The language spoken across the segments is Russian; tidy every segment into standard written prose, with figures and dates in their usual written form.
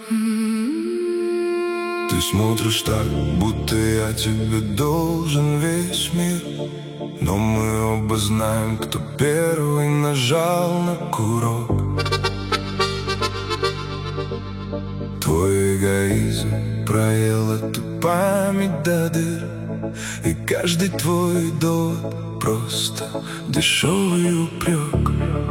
Ты смотришь так, будто я тебе должен весь мир, но мы оба знаем, кто первый нажал на курок. Твой эгоизм проел эту память до дыр, и каждый твой довод просто дешевый упрек.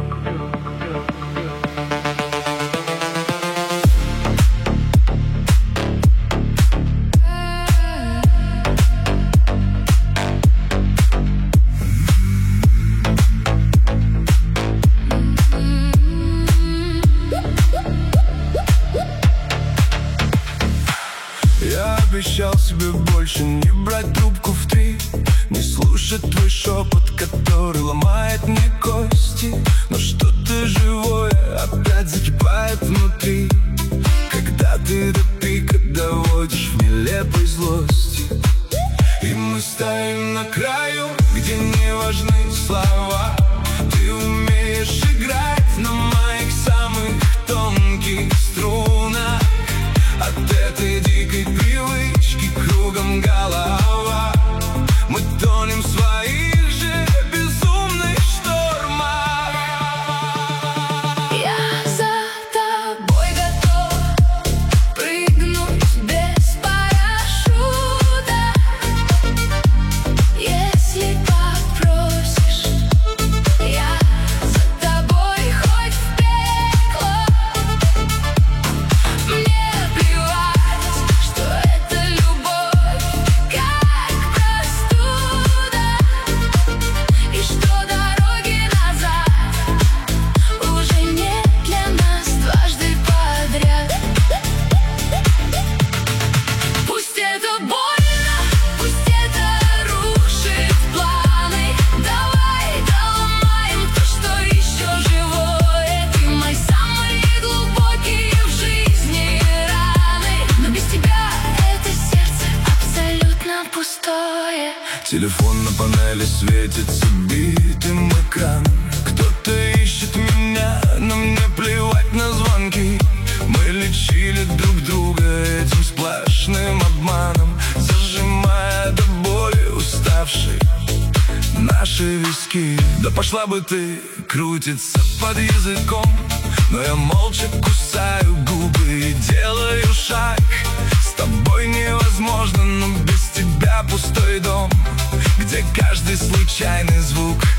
Я обещал себе больше не брать трубку в 3, не слушать твой шепот, который ломает мне кости. Но что-то живое опять закипает внутри, когда ты до пика доводишь в нелепой злости. И мы стоим на краю, где не важны слова. Ты умеешь играть на моих самых тонких струнах. От этой дикой привычки кругом голова. Мы тонем в своих же безумных штормах. Я за тобой готов прыгнуть без парашюта, если попросишь. Я за тобой хоть в пекло. Мне плевать, что это любовь, как простуда, и что дороги назад уже нет для нас дважды подряд. Пусть это больно, пусть это рушит планы. Давай доломаем то, что еще живое. Ты мои самые глубокие в жизни раны, но без тебя это сердце абсолютно пустое. Телефон на панели светится битым экраном. Кто-то ищет меня, но мне плевать на звонки. Мы лечили друг друга этим сплошным обманом, зажимая до боли уставшие наши виски. Да пошла бы ты крутиться под языком, но я молча кусаю губы и делаю шаг. С тобой невозможно, но без тебя пустой дом, где каждый случайный звук